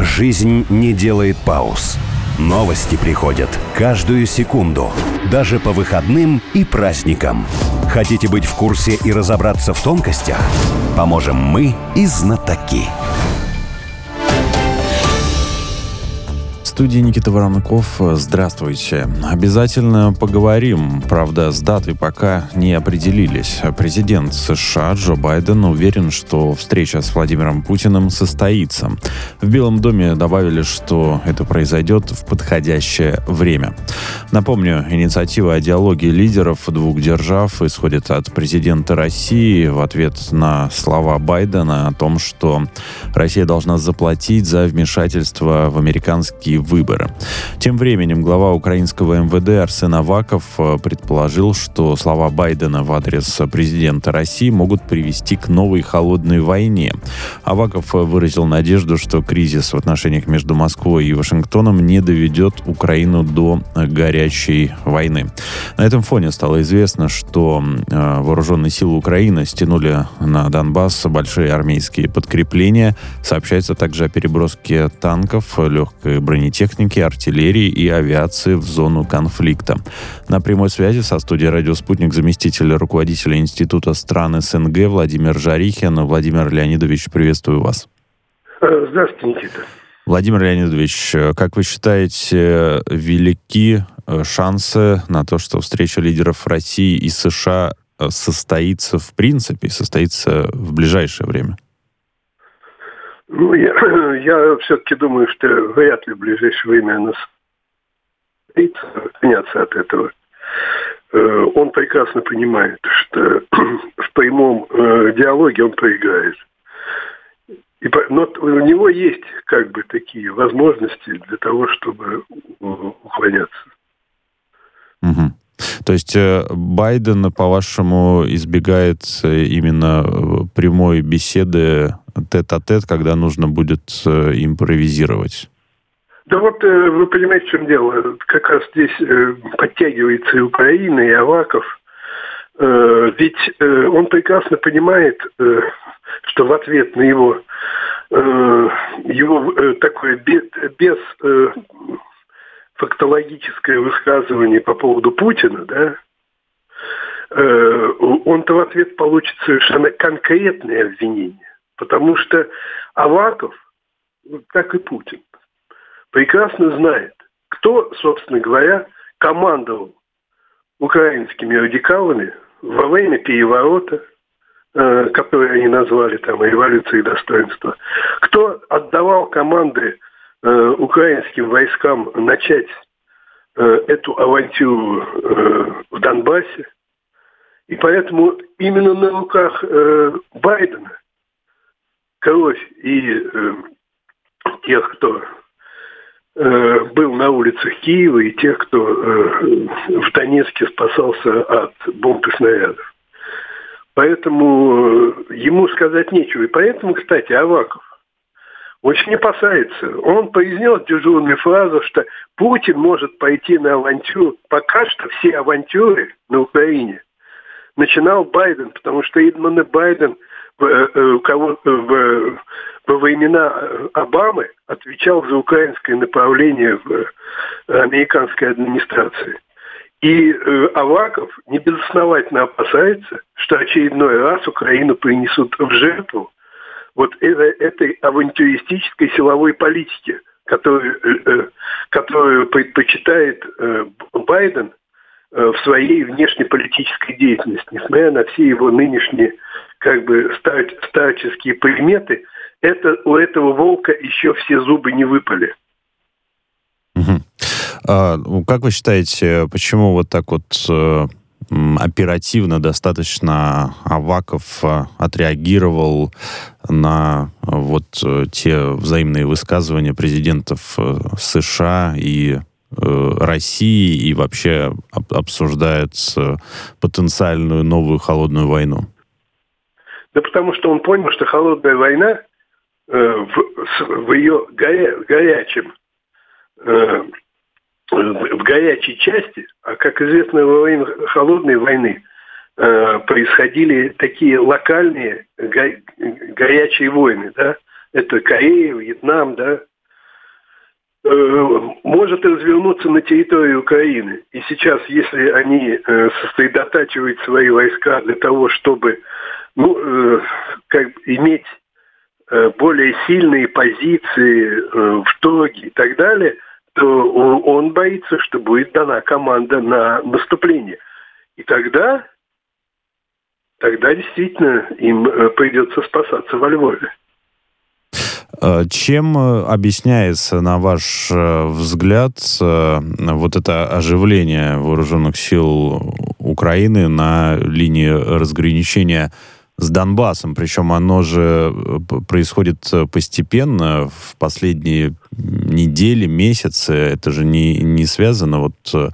Жизнь не делает пауз. Новости приходят каждую секунду, даже по выходным и праздникам. Хотите быть в курсе и разобраться в тонкостях? Поможем мы и знатоки. В студии Никита Воронков. Здравствуйте. Обязательно поговорим. Правда, с датой пока не определились. Президент США Джо Байден уверен, что встреча с Владимиром Путиным состоится. В Белом доме добавили, что это произойдет в подходящее время. Напомню, инициатива о диалоге лидеров двух держав исходит от президента России в ответ на слова Байдена о том, что Россия должна заплатить за вмешательство в американские выборы. Тем временем глава украинского МВД Арсен Аваков предположил, что слова Байдена в адрес президента России могут привести к новой холодной войне. Аваков выразил надежду, что кризис в отношениях между Москвой и Вашингтоном не доведет Украину до горячей войны. На этом фоне стало известно, что вооруженные силы Украины стянули на Донбасс большие армейские подкрепления. Сообщается также о переброске танков, легкой бронетехники, артиллерии и авиации в зону конфликта. На прямой связи со студией «Радио Спутник» заместитель руководителя Института стран СНГ Владимир Жарихин. Владимир Леонидович, приветствую вас. Здравствуйте, Никита. Владимир Леонидович, как вы считаете, велики шансы на то, что встреча лидеров России и США состоится в принципе, состоится в ближайшее время? Я все-таки думаю, что вряд ли в ближайшее время она состоится, отняться от этого. Он прекрасно понимает, что в прямом диалоге он проиграет. Но у него есть как бы такие возможности для того, чтобы уклоняться. Угу. То есть Байден, по-вашему, избегает именно прямой беседы тет-а-тет, когда нужно будет импровизировать? Да вот вы понимаете, в чем дело. Как раз здесь подтягивается и Украина, и Аваков. Ведь он прекрасно понимает, что в ответ на его такое без фактологическое высказывание по поводу Путина, да, он-то в ответ получит совершенно конкретные обвинения. Потому что Аваков, как и Путин, прекрасно знает, кто, собственно говоря, командовал украинскими радикалами во время переворота, который они назвали там революцией достоинства, кто отдавал команды украинским войскам начать эту авантюру в Донбассе. И поэтому именно на руках Байдена кровь и тех, кто был на улицах Киева, и тех, кто в Донецке спасался от бомб и снарядов. Поэтому ему сказать нечего. И поэтому, кстати, Аваков очень опасается. Он произнес дежурную фразу, что Путин может пойти на авантюру. Пока что все авантюры на Украине начинал Байден, потому что именно Байден во времена Обамы отвечал за украинское направление в американской администрации. И Аваков небезосновательно опасается, что очередной раз Украину принесут в жертву вот этой авантюристической силовой политики, которую предпочитает Байден в своей внешнеполитической деятельности, несмотря на все его нынешние как бы старческие приметы, у этого волка еще все зубы не выпали. Как вы считаете, почему вот так вот оперативно достаточно Аваков отреагировал на вот те взаимные высказывания президентов США и России и вообще обсуждает потенциальную новую холодную войну? Да потому что он понял, что холодная война в ее горячем в горячей части, а как известно, во время холодной войны происходили такие локальные горячие войны, да, это Корея, Вьетнам, да, может развернуться на территории Украины. И сейчас, если они сосредотачивают свои войска для того, чтобы иметь более сильные позиции в итоге и так далее, то он боится, что будет дана команда на наступление. И тогда действительно им придется спасаться во Львове. Чем объясняется, на ваш взгляд, вот это оживление вооруженных сил Украины на линии разграничения с Донбассом? Причем оно же происходит постепенно, в последние недели, месяцы. Это же не связано вот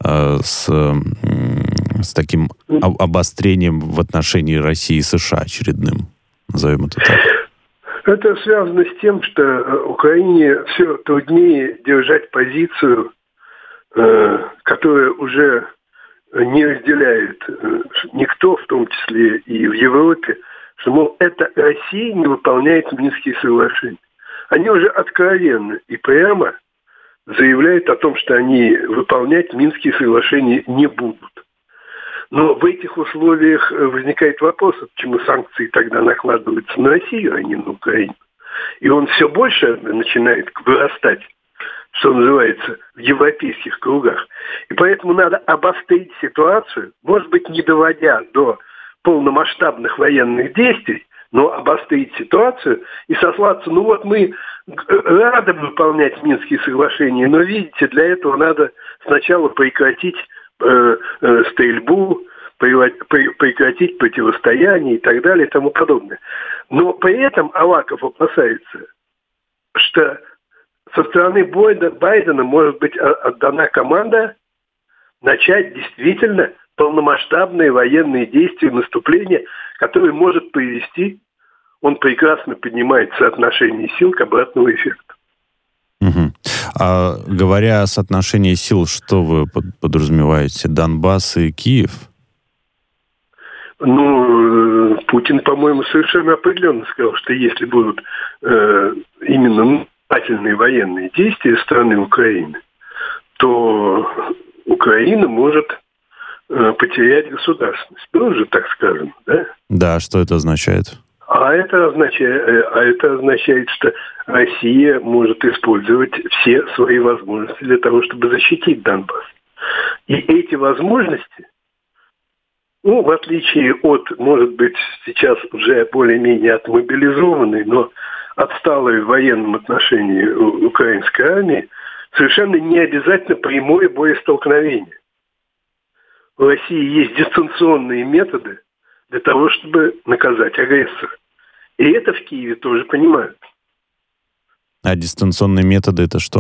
с таким обострением в отношении России и США очередным, назовем это так. Это связано с тем, что Украине все труднее держать позицию, которая уже не разделяет никто, в том числе и в Европе, что, мол, это Россия не выполняет Минские соглашения. Они уже откровенно и прямо заявляют о том, что они выполнять Минские соглашения не будут. Но в этих условиях возникает вопрос, почему санкции тогда накладываются на Россию, а не на Украину. И он все больше начинает вырастать, что называется, в европейских кругах. И поэтому надо обострить ситуацию, может быть, не доводя до полномасштабных военных действий, но обострить ситуацию и сослаться, мы рады выполнять Минские соглашения, но, видите, для этого надо сначала прекратить стрельбу, прекратить противостояние и так далее и тому подобное. Но при этом Аваков опасается, что со стороны Байдена может быть отдана команда начать действительно полномасштабные военные действия, наступления, которые может привести, он прекрасно понимает соотношение сил, к обратному эффекту. Угу. А говоря о соотношении сил, что вы подразумеваете? Донбасс и Киев? Путин, по-моему, совершенно определенно сказал, что если будут именно наступательные военные действия со стороны Украины, то Украина может потерять государственность. Уже так сказано, да? Да, что это означает? А это означает, что Россия может использовать все свои возможности для того, чтобы защитить Донбасс. И эти возможности, в отличие от, может быть, сейчас уже более-менее отмобилизованной, но отсталой в военном отношении украинской армии, совершенно не обязательно прямое боестолкновение. В России есть дистанционные методы для того, чтобы наказать агрессора. И это в Киеве тоже понимают. А дистанционные методы — это что?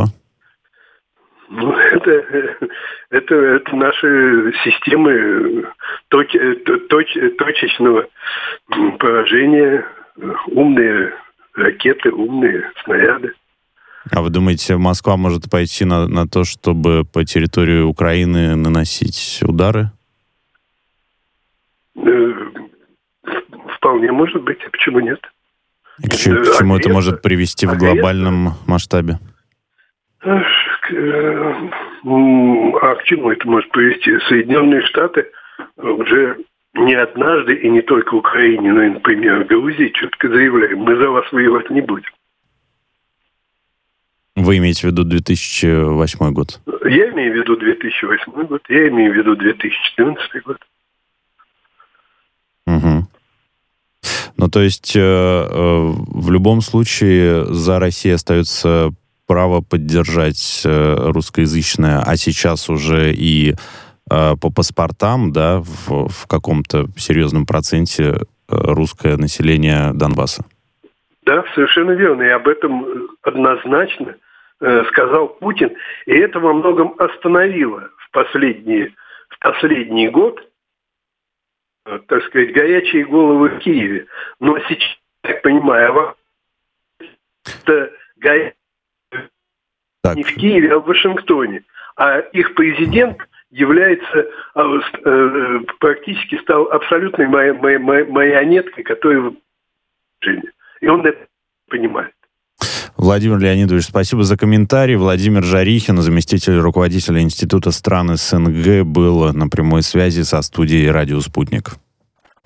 Это наши системы точечного поражения, умные ракеты, умные снаряды. А вы думаете, Москва может пойти на то, чтобы по территории Украины наносить удары? Вполне может быть, а почему нет? И к чему это может привести в глобальном масштабе? А к чему это может привести? Соединенные Штаты уже не однажды, и не только Украине, но и, например, Грузии, четко заявляем, мы за вас воевать не будем. Вы имеете в виду 2008 год? Я имею в виду 2008 год, я имею в виду 2014 год. Угу. То есть в любом случае за Россией остается право поддержать русскоязычное, а сейчас уже и по паспортам, да, в каком-то серьезном проценте русское население Донбасса. Да, совершенно верно. И об этом однозначно сказал Путин. И это во многом остановило в последний год, так сказать, горячие головы в Киеве. Но сейчас, я так понимаю, это не в Киеве, а в Вашингтоне. А их президент является, практически стал абсолютной марионеткой, которая... И он это понимает. Владимир Леонидович, спасибо за комментарий. Владимир Жарихин, заместитель руководителя Института стран СНГ, был на прямой связи со студией «Радио Спутник».